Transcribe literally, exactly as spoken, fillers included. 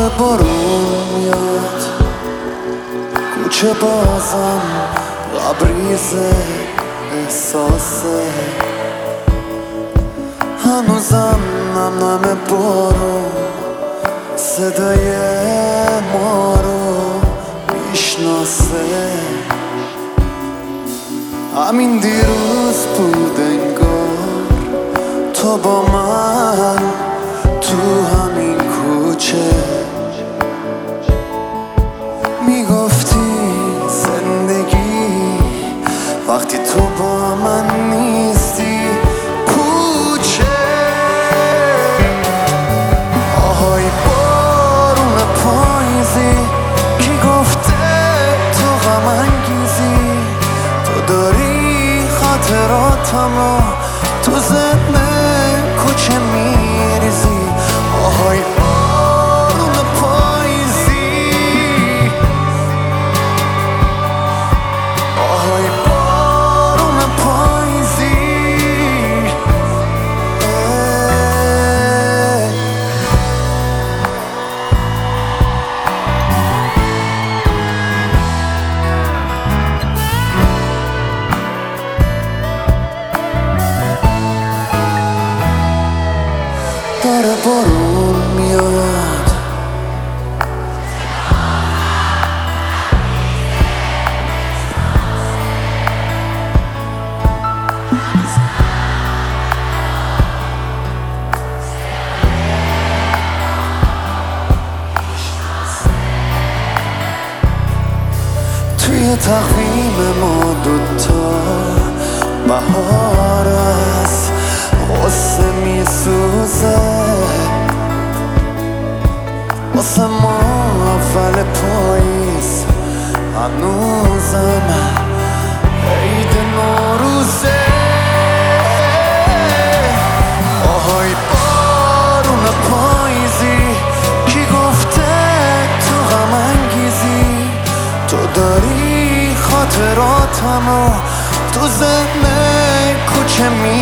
داره بارون میاد، کوچه بازم لبریزه، احساسه هنوزم نم نم بارون صدای ما رو میشناسه. همین دیروز بود انگار تو با من تو همین کوچه میگفتی زندگی وقتی تو با من نیستی پوچه. آهای بارون پاییزی کی گفته تو غم انگیزی، تو داری خاطراتمو تو ذهن کوچه میریزی. آهای بارون پاییزی، آهای بارون پاییزی. داره بارون میاد، توی تقویم ما دوتا بهار است، غصه میسوزه واسه ما اول پاییز، هنوزم عید نوروزه. آهای بارون پاییزی کی گفته تو غم انگیزی، تو داری خاطراتمو تو ذهن کوچه می